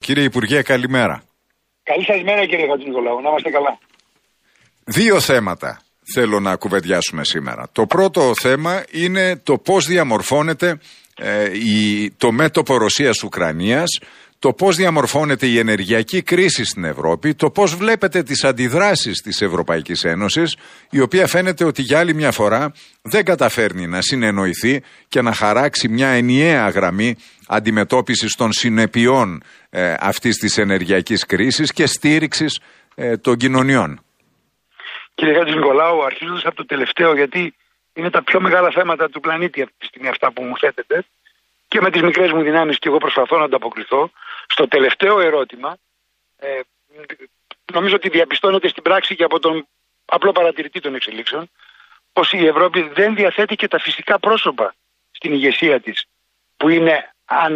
Κύριε Υπουργέ, καλημέρα. Καλή σας μέρα, κύριε Χατζηνικολάου. Να είμαστε καλά. Δύο θέματα θέλω να κουβεντιάσουμε σήμερα. Το πρώτο θέμα είναι το πώς διαμορφώνεται το μέτωπο Ρωσίας-Ουκρανίας, το πώς διαμορφώνεται η ενεργειακή κρίση στην Ευρώπη, το πώς βλέπετε τις αντιδράσεις της Ευρωπαϊκής Ένωσης, η οποία φαίνεται ότι για άλλη μια φορά δεν καταφέρνει να συνεννοηθεί και να χαράξει μια ενιαία γραμμή αντιμετώπισης των συνεπειών αυτής της ενεργειακής κρίσης και στήριξης των κοινωνιών. Κύριε Χατζηνικολάου, αρχίζοντας από το τελευταίο, γιατί είναι τα πιο μεγάλα θέματα του πλανήτη αυτή τη στιγμή αυτά που μου θέτετε, και με τις μικρές μου δυνάμεις και εγώ προσπαθώ να ανταποκριθώ. Στο τελευταίο ερώτημα, νομίζω ότι διαπιστώνεται στην πράξη και από τον απλό παρατηρητή των εξελίξεων, πως η Ευρώπη δεν διαθέτει και τα φυσικά πρόσωπα στην ηγεσία της, που είναι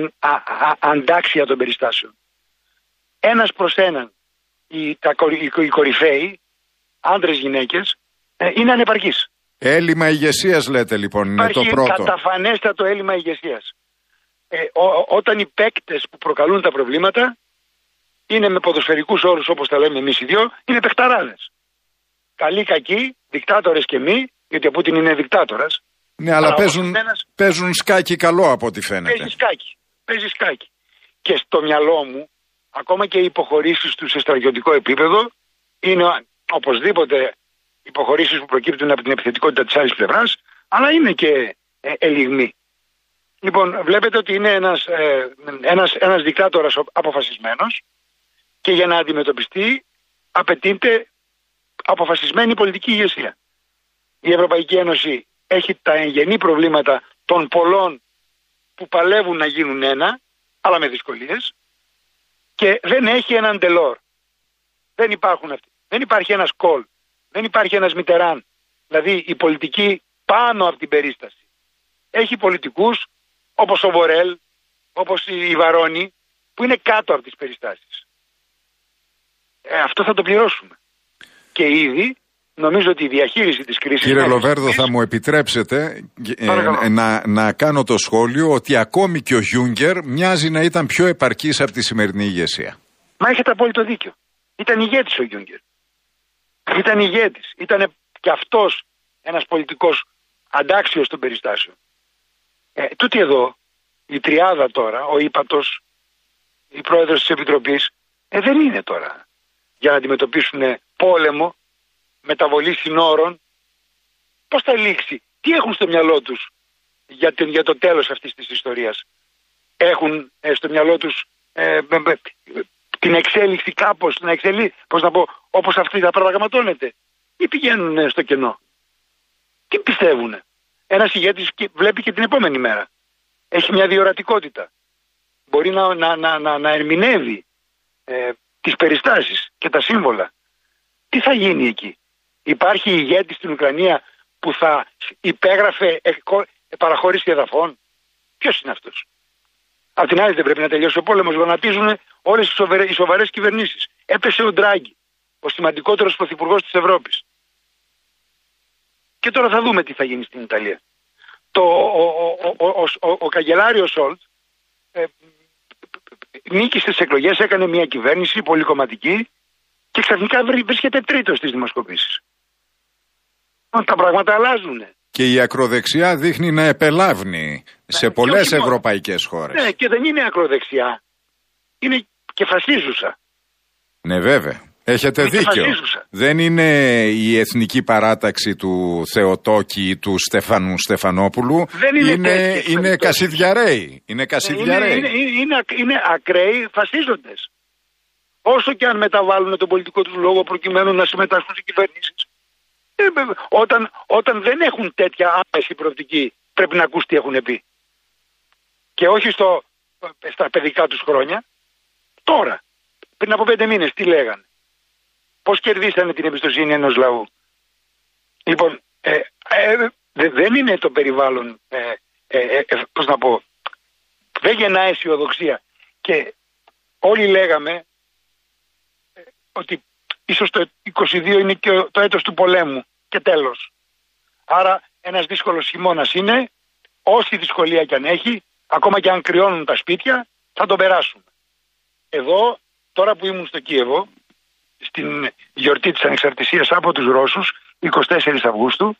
αντάξια των περιστάσεων. Ένας προς έναν οι κορυφαίοι, άντρες γυναίκες, είναι ανεπαρκείς. Έλλειμμα ηγεσίας λέτε λοιπόν, είναι το πρώτο. Υπάρχει καταφανέστατο έλλειμμα ηγεσίας. Όταν οι παίκτες που προκαλούν τα προβλήματα είναι με ποδοσφαιρικούς όρους, όπως τα λέμε εμείς οι δυο, είναι παιχταράδες. Καλοί, κακοί, δικτάτορες και μη, γιατί ο Πούτιν είναι δικτάτορας. Ναι, αλλά παίζουν σκάκι καλό από ό,τι φαίνεται. Παίζει σκάκι. Και στο μυαλό μου, ακόμα και οι υποχωρήσεις του σε στρατιωτικό επίπεδο είναι οπωσδήποτε υποχωρήσεις που προκύπτουν από την επιθετικότητα της άλλης πλευράς, αλλά είναι και ελιγμοί. Λοιπόν, βλέπετε ότι είναι ένας δικτάτορας αποφασισμένος και για να αντιμετωπιστεί απαιτείται αποφασισμένη πολιτική ηγεσία. Η Ευρωπαϊκή Ένωση έχει τα εγγενή προβλήματα των πολλών που παλεύουν να γίνουν ένα, αλλά με δυσκολίες, και δεν έχει έναν Ντελόρ. Δεν υπάρχουν αυτοί. Δεν υπάρχει ένας Κολ. Δεν υπάρχει ένας Μιτεράν. Δηλαδή η πολιτική πάνω από την περίσταση. Έχει πολιτικούς όπως ο Μπορέλ, όπως η Βαρόνη, που είναι κάτω από τις περιστάσεις. Αυτό θα το πληρώσουμε. Και ήδη νομίζω ότι η διαχείριση της κρίσης... Κύριε Λοβέρδο, θα μου επιτρέψετε να κάνω το σχόλιο ότι ακόμη και ο Γιούγκερ μοιάζει να ήταν πιο επαρκής από τη σημερινή ηγεσία. Μα έχετε απόλυτο δίκιο. Ήταν ηγέτης ο Γιούγκερ. Ήταν ηγέτης. Ήταν και αυτός ένας πολιτικός αντάξιος των περιστάσεων. Τούτη εδώ, η τριάδα τώρα, ο ύπατος, η πρόεδρος της Επιτροπής, δεν είναι τώρα για να αντιμετωπίσουν πόλεμο, μεταβολή συνόρων. Πώς θα λήξει, τι έχουν στο μυαλό τους για το τέλος αυτής της ιστορίας. Έχουν στο μυαλό τους την εξέλιξη κάπως, πώς να πω, όπως αυτή θα πραγματώνεται, ή πηγαίνουν στο κενό. Τι πιστεύουνε. Ένας ηγέτης βλέπει και την επόμενη μέρα. Έχει μια διορατικότητα. Μπορεί να ερμηνεύει τις περιστάσεις και τα σύμβολα. Τι θα γίνει εκεί. Υπάρχει ηγέτης στην Ουκρανία που θα υπέγραφε παραχώρηση εδαφών. Ποιος είναι αυτός. Απ' την άλλη δεν πρέπει να τελειώσει ο πόλεμος. Γονατίζουν όλες οι σοβαρές κυβερνήσεις. Έπεσε ο Ντράγκη, ο σημαντικότερος πρωθυπουργός της Ευρώπης. Και τώρα θα δούμε τι θα γίνει στην Ιταλία. Ο καγκελάριος Σόλτ νίκησε στις εκλογές, έκανε μια κυβέρνηση πολυκομματική και ξαφνικά βρίσκεται τρίτος στις δημοσκοπήσεις. Τα πράγματα αλλάζουν. Και η ακροδεξιά δείχνει να επελάβνει σε πολλές ευρωπαϊκές χώρες. Ναι, και δεν είναι ακροδεξιά. Είναι και φασίζουσα. Ναι, βέβαια. Έχετε δίκιο. Δεν είναι η εθνική παράταξη του Θεοτόκη ή του Στεφανόπουλου. Δεν είναι Κασιδιαρέοι. Είναι ακραίοι φασίζοντες. Όσο και αν μεταβάλουν τον πολιτικό τους λόγο προκειμένου να συμμετάσχουν σε κυβερνήσεις. Όταν δεν έχουν τέτοια άμεση προοπτική, πρέπει να ακούς τι έχουν πει. Και όχι στα παιδικά τους χρόνια. Τώρα, πριν από 5 μήνες, τι λέγανε. Πώς κερδίσανε την εμπιστοσύνη ενός λαού. Λοιπόν, δεν είναι το περιβάλλον, πώς να πω, δεν γεννά αισιοδοξία. Και όλοι λέγαμε ότι ίσως το 22 είναι και το έτος του πολέμου και τέλος. Άρα ένας δύσκολος χειμώνας είναι, όση δυσκολία κι αν έχει, ακόμα κι αν κρυώνουν τα σπίτια, θα τον περάσουμε. Εδώ, τώρα που ήμουν στο Κίεβο, στην γιορτή της Ανεξαρτησίας από τους Ρώσους, 24 Αυγούστου,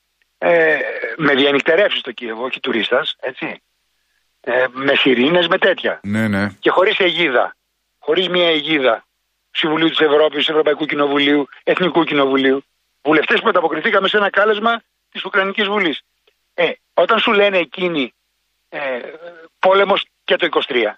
με διανυκτερεύσεις στο Κίεβο, όχι τουρίστας, έτσι, με σιρήνες, με τέτοια. Ναι, ναι. Και χωρίς αιγίδα, χωρίς μια αιγίδα Συμβουλίου της Ευρώπης, Ευρωπαϊκού Κοινοβουλίου, Εθνικού Κοινοβουλίου, βουλευτές που ανταποκριθήκαμε σε ένα κάλεσμα της Ουκρανικής Βουλής. Όταν σου λένε εκείνοι πόλεμος και το 23,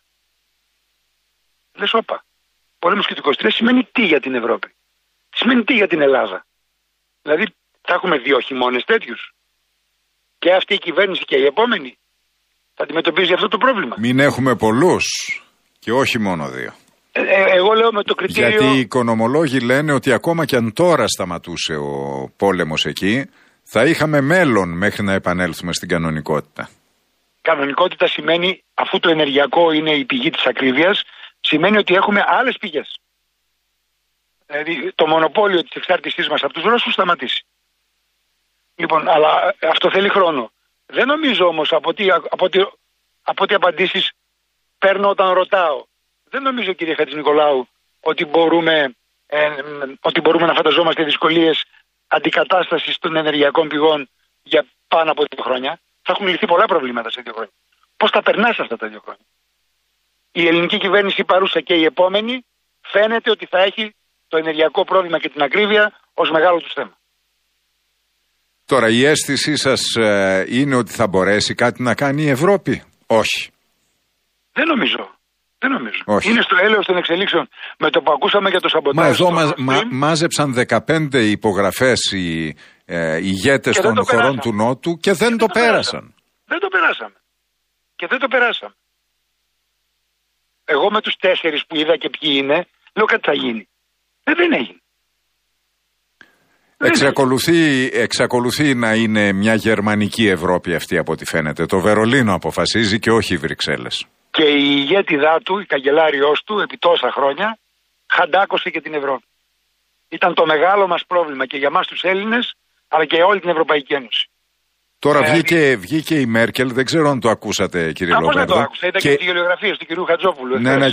λες όπα, πόλεμος και το 23 σημαίνει τι για την Ευρώπη, σημαίνει τι για την Ελλάδα. Δηλαδή θα έχουμε 2 χειμώνες τέτοιους και αυτή η κυβέρνηση και η επόμενη θα αντιμετωπίζει αυτό το πρόβλημα. Μην έχουμε πολλούς και όχι μόνο 2. Εγώ λέω με το κριτήριο... Γιατί οι οικονομολόγοι λένε ότι ακόμα και αν τώρα σταματούσε ο πόλεμος εκεί, θα είχαμε μέλλον μέχρι να επανέλθουμε στην κανονικότητα. Κανονικότητα σημαίνει, αφού το ενεργειακό είναι η πηγή της ακρίβειας, σημαίνει ότι έχουμε άλλες πηγές. Δηλαδή το μονοπόλιο της εξάρτησής μας από τους Ρώσους σταματήσει. Λοιπόν, αλλά αυτό θέλει χρόνο. Δεν νομίζω όμως από ό,τι απαντήσεις παίρνω όταν ρωτάω. Δεν νομίζω, κύριε Χατζηνικολάου, ότι μπορούμε να φανταζόμαστε δυσκολίες αντικατάστασης των ενεργειακών πηγών για πάνω από 2 χρόνια. Θα έχουν λυθεί πολλά προβλήματα σε 2 χρόνια. Πώς θα περνάς αυτά τα 2 χρόνια. Η ελληνική κυβέρνηση παρούσα και η επόμενη φαίνεται ότι θα έχει το ενεργειακό πρόβλημα και την ακρίβεια ως μεγάλο τους θέμα. Τώρα η αίσθησή σας είναι ότι θα μπορέσει κάτι να κάνει η Ευρώπη? Όχι. Δεν νομίζω. Όχι. Είναι στο έλεος των εξελίξεων. Με το που ακούσαμε για το σαμποτάζ. Μα εδώ μάζεψαν 15 υπογραφές οι ηγέτες των χωρών του Νότου και δεν το πέρασαν. Δεν το περάσαμε. Εγώ με τους 4 που είδα και ποιοι είναι, λέω κάτι θα γίνει. Δεν έγινε. Εξακολουθεί να είναι μια γερμανική Ευρώπη αυτή από ό,τι φαίνεται. Το Βερολίνο αποφασίζει και όχι οι Βρυξέλλες. Και η ηγέτιδά του, η καγκελάριος του, επί τόσα χρόνια, χαντάκωσε και την Ευρώπη. Ήταν το μεγάλο μας πρόβλημα και για μας τους Έλληνες, αλλά και για όλη την Ευρωπαϊκή Ένωση. Τώρα βγήκε η Μέρκελ, δεν ξέρω αν το ακούσατε, κύριε Λοβέρδο. Δεν το άκουσα, ήταν και τη γεωγραφία του κυρίου Χατζόπουλου. Ναι,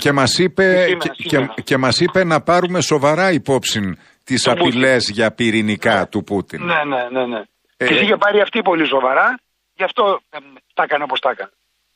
και μας είπε να πάρουμε σοβαρά υπόψη τις απειλές για πυρηνικά του Πούτιν. Ναι. Και είχε πάρει αυτή πολύ σοβαρά, γι' αυτό τα έκανε όπως τα έκανε.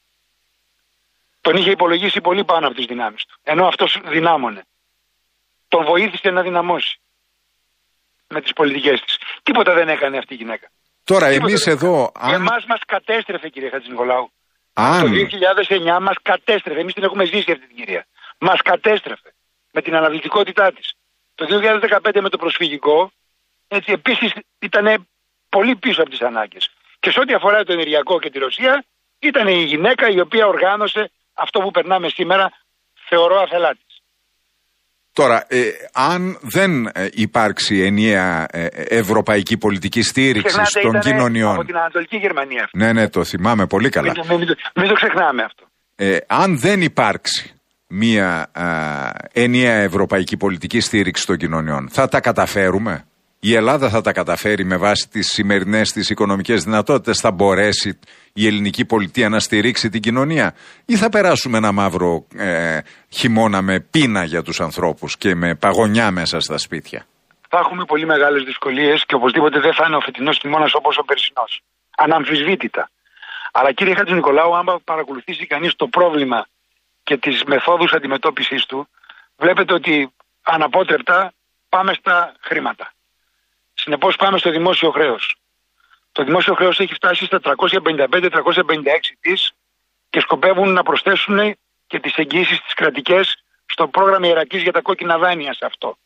Τον είχε υπολογίσει πολύ πάνω από τις δυνάμεις του. Ενώ αυτός δυνάμωνε. Τον βοήθησε να δυναμώσει με τις πολιτικές της. Τίποτα δεν έκανε αυτή η γυναίκα. Τώρα εμείς εδώ... Εμάς μας κατέστρεφε, κύριε Χατζηνικολάου. Το 2009 μας κατέστρεφε. Εμείς την έχουμε ζήσει αυτή την κυρία. Μας κατέστρεφε με την αναβλητικότητά της. Το 2015 με το προσφυγικό, έτσι επίσης ήταν πολύ πίσω από τις ανάγκες. Και σε ό,τι αφορά το ενεργειακό και τη Ρωσία, ήταν η γυναίκα η οποία οργάνωσε αυτό που περνάμε σήμερα, θεωρώ αφελάτης. Τώρα, αν δεν υπάρξει ενιαία ευρωπαϊκή πολιτική στήριξη των κοινωνιών... Από την Ανατολική Γερμανία. Ναι, το θυμάμαι πολύ καλά. Μην το ξεχνάμε αυτό. Αν δεν υπάρξει μια ενιαία ευρωπαϊκή πολιτική στήριξη των κοινωνιών, θα τα καταφέρουμε? Η Ελλάδα θα τα καταφέρει με βάση τις σημερινές της οικονομικές δυνατότητες? Θα μπορέσει η ελληνική πολιτεία να στηρίξει την κοινωνία? Ή θα περάσουμε ένα μαύρο χειμώνα με πείνα για τους ανθρώπους και με παγωνιά μέσα στα σπίτια? Θα έχουμε πολύ μεγάλες δυσκολίες και οπωσδήποτε δεν θα είναι ο φετινός χειμώνας όπως ο περσινός. Αναμφισβήτητα. Αλλά κύριε Χατζηνικολάου, αν παρακολουθήσει κανείς το πρόβλημα και τις μεθόδους αντιμετώπισης του, βλέπετε ότι αναπότρεπτα πάμε στα χρήματα. Συνεπώς πάμε στο δημόσιο χρέος. Το δημόσιο χρέος έχει φτάσει στα 355-356 δις και σκοπεύουν να προσθέσουν και τις εγγύησεις τις κρατικές στο πρόγραμμα Ιερακής για τα κόκκινα δάνεια σε αυτό.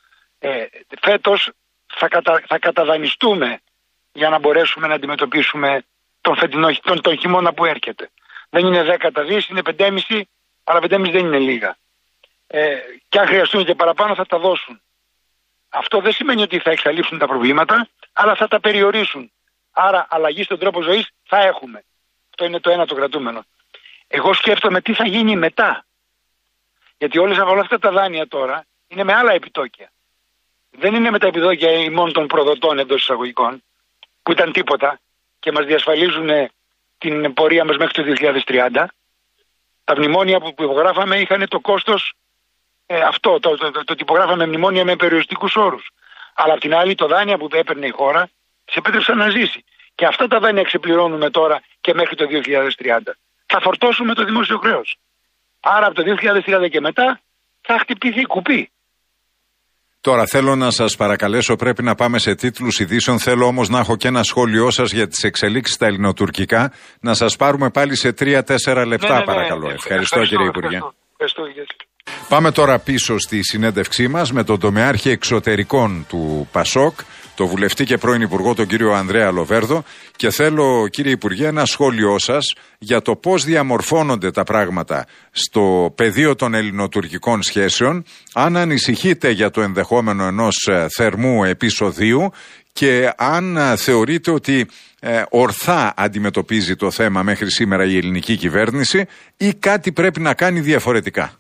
Φέτος θα καταδανιστούμε για να μπορέσουμε να αντιμετωπίσουμε τον χειμώνα που έρχεται. Δεν είναι 10 δις, είναι 5,5, αλλά 5,5 δεν είναι λίγα. Και αν χρειαστούν και παραπάνω θα τα δώσουν. Αυτό δεν σημαίνει ότι θα εξαλείψουν τα προβλήματα, αλλά θα τα περιορίσουν. Άρα αλλαγή στον τρόπο ζωής θα έχουμε. Αυτό είναι το ένα το κρατούμενο. Εγώ σκέφτομαι τι θα γίνει μετά. Γιατί όλα αυτά τα δάνεια τώρα είναι με άλλα επιτόκια. Δεν είναι με τα επιτόκια ημών των προδοτών εντός εισαγωγικών, που ήταν τίποτα και μας διασφαλίζουν την πορεία μας μέχρι το 2030. Τα μνημόνια που υπογράφαμε είχαν το κόστος αυτό το τυπογράφαμε μνημόνια με περιοριστικούς όρους. Αλλά απ' την άλλη, το δάνεια που έπαιρνε η χώρα της επέτρεψαν να ζήσει. Και αυτά τα δάνεια ξεπληρώνουμε τώρα και μέχρι το 2030. Θα φορτώσουμε το δημόσιο χρέος. Άρα από το 2030 και μετά θα χτυπηθεί κουπί. Τώρα θέλω να σας παρακαλέσω, πρέπει να πάμε σε τίτλους ειδήσεων. Θέλω όμως να έχω και ένα σχόλιο σας για τις εξελίξεις στα ελληνοτουρκικά. Να σας πάρουμε πάλι σε 3-4 λεπτά, παρακαλώ. Ευχαριστώ κύριε Υπουργέ. Πάμε τώρα πίσω στη συνέντευξή μας με τον τομεάρχη εξωτερικών του ΠΑΣΟΚ, το βουλευτή και πρώην Υπουργό τον κύριο Ανδρέα Λοβέρδο, και θέλω κύριε Υπουργέ ένα σχόλιο σας για το πώς διαμορφώνονται τα πράγματα στο πεδίο των ελληνοτουρκικών σχέσεων, αν ανησυχείτε για το ενδεχόμενο ενός θερμού επεισοδίου και αν θεωρείτε ότι ορθά αντιμετωπίζει το θέμα μέχρι σήμερα η ελληνική κυβέρνηση ή κάτι πρέπει να κάνει διαφορετικά.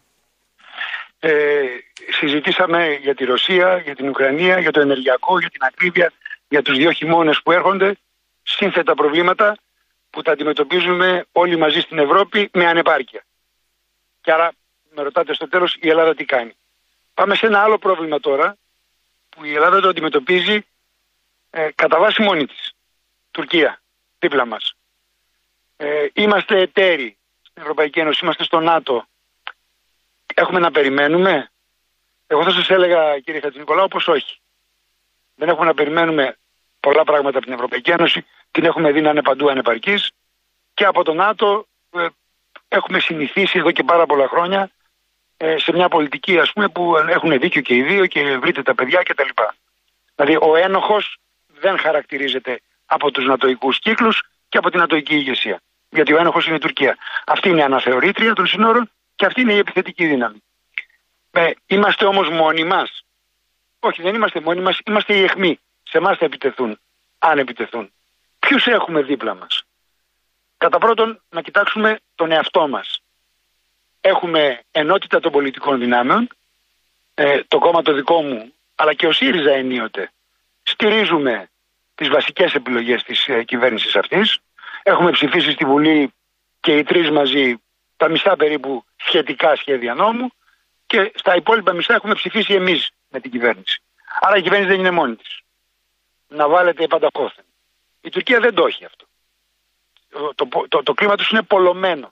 Συζητήσαμε για τη Ρωσία, για την Ουκρανία, για το ενεργειακό, για την ακρίβεια, για τους 2 χειμώνες που έρχονται, σύνθετα προβλήματα που τα αντιμετωπίζουμε όλοι μαζί στην Ευρώπη με ανεπάρκεια. Και άρα με ρωτάτε στο τέλος η Ελλάδα τι κάνει. Πάμε σε ένα άλλο πρόβλημα τώρα που η Ελλάδα το αντιμετωπίζει κατά βάση μόνη της. Τουρκία, δίπλα μας. Είμαστε εταίροι στην Ευρωπαϊκή Ένωση, είμαστε στο ΝΑΤΟ. Έχουμε να περιμένουμε. Εγώ θα σας έλεγα κύριε Χατζηνικολάου πως όχι. Δεν έχουμε να περιμένουμε πολλά πράγματα από την Ευρωπαϊκή Ένωση. Την έχουμε δει να είναι παντού ανεπαρκής. Και από το ΝΑΤΟ έχουμε συνηθίσει εδώ και πάρα πολλά χρόνια σε μια πολιτική ας πούμε που έχουν δίκιο και οι δύο και βρείτε τα παιδιά κτλ. Δηλαδή ο ένοχος δεν χαρακτηρίζεται από τους νατοικούς κύκλους και από την νατοική ηγεσία. Γιατί ο ένοχος είναι η Τουρκία. Αυτή είναι η αναθεωρήτρια των συνόρων και αυτή είναι η επιθετική δύναμη. Είμαστε όμως μόνοι μας. Όχι, δεν είμαστε μόνοι μας, είμαστε οι αιχμοί. Σε εμάς θα επιτεθούν, αν επιτεθούν. Ποιους έχουμε δίπλα μας? Κατά πρώτον, να κοιτάξουμε τον εαυτό μας. Έχουμε ενότητα των πολιτικών δυνάμεων, το κόμμα το δικό μου, αλλά και ο ΣΥΡΙΖΑ ενίοτε. Στηρίζουμε τις βασικές επιλογές της κυβέρνησης αυτής. Έχουμε ψηφίσει στη Βουλή και οι 3 μαζί τα μισά περίπου σχετικά σχέδια νόμου και στα υπόλοιπα μισά έχουμε ψηφίσει εμείς με την κυβέρνηση. Άρα η κυβέρνηση δεν είναι μόνη της. Να βάλετε πανταχώθεν. Η Τουρκία δεν το έχει αυτό. Το κλίμα τους είναι πολλωμένο.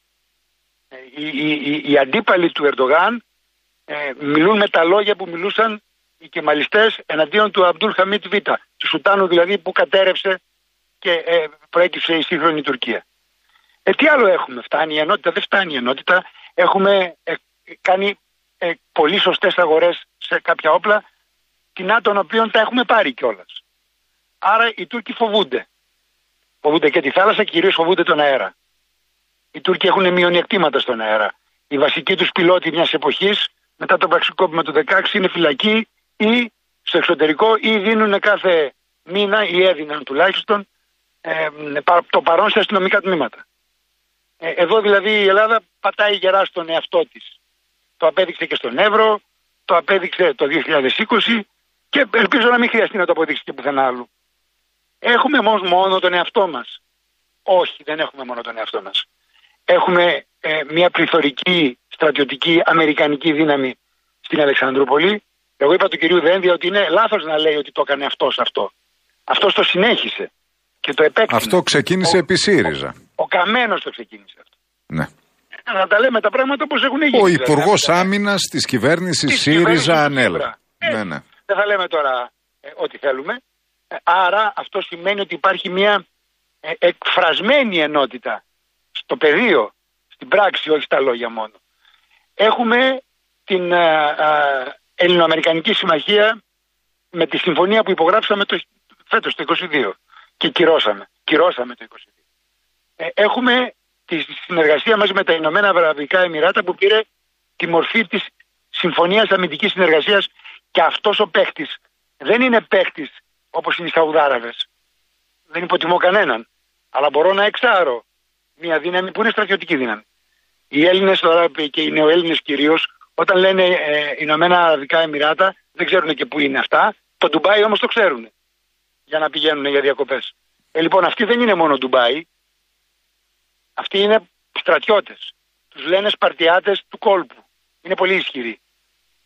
Οι αντίπαλοι του Ερντογάν μιλούν με τα λόγια που μιλούσαν οι κεμαλιστές εναντίον του Αμπτούλ Χαμίτ Β, του Σουτάνου δηλαδή που κατέρευσε και προέκυψε η σύγχρονη Τουρκία. Τι άλλο έχουμε? Φτάνει η ενότητα? Δεν φτάνει η ενότητα. Έχουμε κάνει πολύ σωστές αγορές σε κάποια όπλα, κοινά των οποίων τα έχουμε πάρει κιόλας. Άρα οι Τούρκοι φοβούνται. Φοβούνται και τη θάλασσα, κυρίως φοβούνται τον αέρα. Οι Τούρκοι έχουν μειονεκτήματα στον αέρα. Οι βασικοί τους πιλότοι μιας εποχής, μετά το πραξικόπημα του 16, είναι φυλακοί ή στο εξωτερικό ή δίνουν κάθε μήνα ή έδιναν τουλάχιστον το παρόν σε αστυνομικά τμήματα. Εδώ δηλαδή η Ελλάδα πατάει γερά στον εαυτό της. Το απέδειξε και στον Εύρο, το απέδειξε το 2020 και ελπίζω να μην χρειαστεί να το αποδείξει και πουθενά άλλου. Έχουμε όμως μόνο τον εαυτό μας? Όχι, δεν έχουμε μόνο τον εαυτό μας. Έχουμε μια πληθωρική στρατιωτική αμερικανική δύναμη στην Αλεξανδρούπολη. Εγώ είπα του κυρίου Δένδια ότι είναι λάθος να λέει ότι το έκανε αυτός αυτό. Αυτός το συνέχισε και το επέκτηνε. Αυτό ξεκίνησε επί ΣΥΡΙΖΑ. Ο Καμένος το ξεκίνησε αυτό. Ναι. Να τα λέμε τα πράγματα όπως έχουν γίνει. Ο Υπουργός Άμυνας της κυβέρνησης ΣΥΡΙΖΑ ανέλαβε. Ναι. Δεν θα λέμε τώρα ό,τι θέλουμε. Άρα αυτό σημαίνει ότι υπάρχει μια εκφρασμένη ενότητα στο πεδίο, στην πράξη, όχι στα λόγια μόνο. Έχουμε την Ελληνοαμερικανική Συμμαχία με τη συμφωνία που υπογράψαμε φέτος το 22 και κυρώσαμε το 22. Έχουμε τη συνεργασία μας με τα Ηνωμένα Αραβικά Εμιράτα που πήρε τη μορφή της Συμφωνίας Αμυντικής Συνεργασίας και αυτός ο παίχτης δεν είναι παίχτης όπως είναι οι Σαουδάραβες. Δεν υποτιμώ κανέναν. Αλλά μπορώ να εξάρω μια δύναμη που είναι στρατιωτική δύναμη. Οι Έλληνες τώρα και οι νεοέλληνες κυρίως, όταν λένε Ηνωμένα Αραβικά Εμιράτα, δεν ξέρουν και πού είναι αυτά. Το Ντουμπάι όμως το ξέρουν για να πηγαίνουν για διακοπές. Λοιπόν, αυτοί δεν είναι μόνο Ντουμπάι. Αυτοί είναι στρατιώτες. Τους λένε Σπαρτιάτες του κόλπου. Είναι πολύ ισχυροί.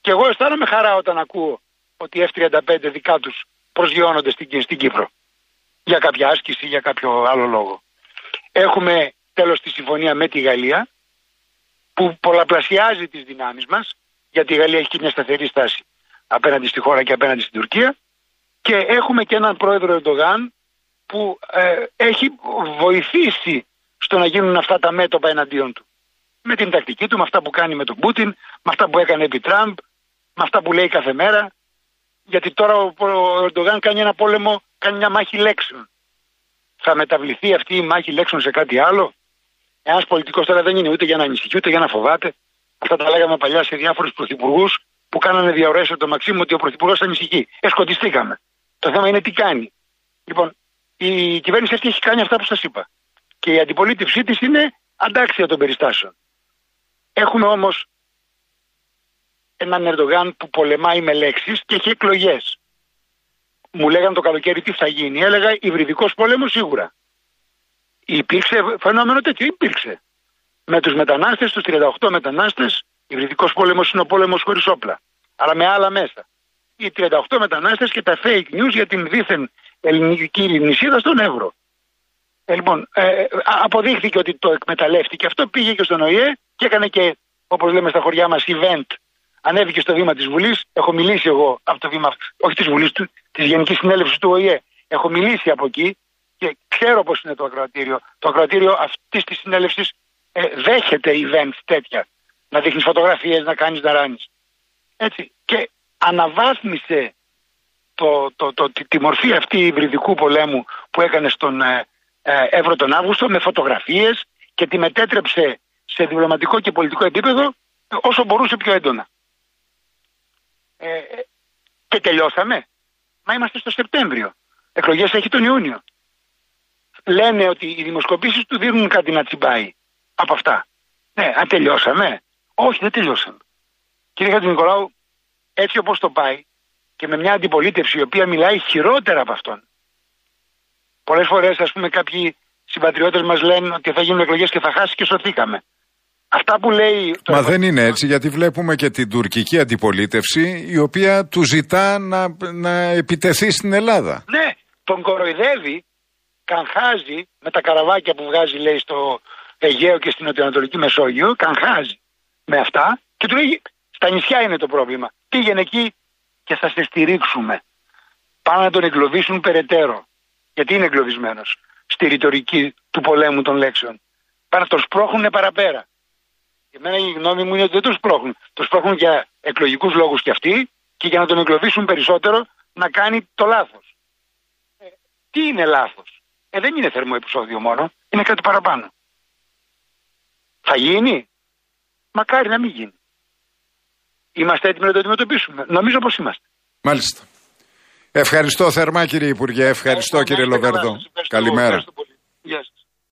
Και εγώ αισθάνομαι χαρά όταν ακούω ότι οι F-35 δικά τους προσγειώνονται στην Κύπρο. Για κάποια άσκηση, για κάποιο άλλο λόγο. Έχουμε τέλος τη συμφωνία με τη Γαλλία, που πολλαπλασιάζει τις δυνάμεις μας, γιατί η Γαλλία έχει και μια σταθερή στάση απέναντι στη χώρα και απέναντι στην Τουρκία. Και έχουμε και έναν πρόεδρο Ερντογάν που έχει βοηθήσει στο να γίνουν αυτά τα μέτωπα εναντίον του. Με την τακτική του, με αυτά που κάνει με τον Πούτιν, με αυτά που έκανε επί Τραμπ, με αυτά που λέει κάθε μέρα. Γιατί τώρα ο Ερντογάν κάνει ένα πόλεμο, κάνει μια μάχη λέξεων. Θα μεταβληθεί αυτή η μάχη λέξεων σε κάτι άλλο? Ένας πολιτικός τώρα δεν είναι ούτε για να ανησυχεί ούτε για να φοβάται. Αυτά τα λέγαμε παλιά σε διάφορους πρωθυπουργούς που κάνανε διαωρές το Μαξίμου ότι ο πρωθυπουργός ανησυχεί. Σκοτιστήκαμε. Το θέμα είναι τι κάνει. Λοιπόν, η κυβέρνηση αυτή έχει κάνει αυτά που σας είπα. Και η αντιπολίτευσή της είναι αντάξια των περιστάσεων. Έχουμε όμως έναν Ερντογάν που πολεμάει με λέξεις και έχει εκλογές. Μου λέγανε το καλοκαίρι τι θα γίνει. Έλεγα υβριδικός πόλεμος σίγουρα. Υπήρξε φαινόμενο τέτοιο, υπήρξε. Με τους μετανάστες, τους 38 μετανάστες, υβριδικός πόλεμος είναι ο πόλεμος χωρίς όπλα. Αλλά με άλλα μέσα. Οι 38 μετανάστες και τα fake news για την δίθεν ελληνική νησίδα στον Εύρο. Λοιπόν, αποδείχθηκε ότι το εκμεταλλεύτηκε αυτό, πήγε και στον ΟΗΕ και έκανε και, όπως λέμε στα χωριά μας, event. Ανέβηκε στο βήμα της Βουλής. Έχω μιλήσει εγώ από το βήμα, όχι της Βουλής, της Γενικής Συνέλευσης του ΟΗΕ. Έχω μιλήσει από εκεί και ξέρω πώς είναι το ακροατήριο. Το ακροατήριο αυτής της συνέλευσης δέχεται events τέτοια. Να δείχνεις φωτογραφίες, να κάνεις, να ράνεις. Έτσι. Και αναβάθμισε τη μορφή αυτή υβριδικού πολέμου που έκανε στον Εύρο τον Αύγουστο με φωτογραφίες και τη μετέτρεψε σε διπλωματικό και πολιτικό επίπεδο όσο μπορούσε πιο έντονα. Και τελειώσαμε. Μα είμαστε στο Σεπτέμβριο. Εκλογές έχει τον Ιούνιο. Λένε ότι οι δημοσκοπήσεις του δίνουν κάτι να τσιμπάει από αυτά. Ναι, αν τελειώσαμε. Όχι, δεν τελειώσαμε. Κύριε Χατζηνικολάου, έτσι όπως το πάει και με μια αντιπολίτευση η οποία μιλάει χειρότερα από αυτόν. Πολλές φορές, ας πούμε, κάποιοι συμπατριώτες μας λένε ότι θα γίνουν εκλογές και θα χάσει και σωθήκαμε. Αυτά που λέει... Μα δεν είναι έτσι, γιατί βλέπουμε και την τουρκική αντιπολίτευση η οποία του ζητά να επιτεθεί στην Ελλάδα. Ναι, τον κοροϊδεύει, καγχάζει με τα καραβάκια που βγάζει, λέει, στο Αιγαίο και στην Νοτιοανατολική Μεσόγειο, καγχάζει με αυτά και του λέει στα νησιά είναι το πρόβλημα. Πήγαινε εκεί και θα σε στηρίξουμε. Πάνε να τον εγκλωβίσουν περαιτέρω. Γιατί είναι εγκλωβισμένος στη ρητορική του πολέμου των λέξεων. Πάνε να τον σπρώχουν παραπέρα. Εμένα η γνώμη μου είναι ότι δεν τον σπρώχνουν. Τον σπρώχνουν για εκλογικούς λόγους κι αυτοί και για να τον εγκλωβίσουν περισσότερο να κάνει το λάθος. Τι είναι λάθος? Δεν είναι θερμό επεισόδιο μόνο. Είναι κάτι παραπάνω. Θα γίνει? Μακάρι να μην γίνει. Είμαστε έτοιμοι να το αντιμετωπίσουμε? Νομίζω πως είμαστε. Μάλιστα. Ευχαριστώ θερμά κύριε Υπουργέ. Ευχαριστώ κύριε Λοβέρδο. Καλημέρα.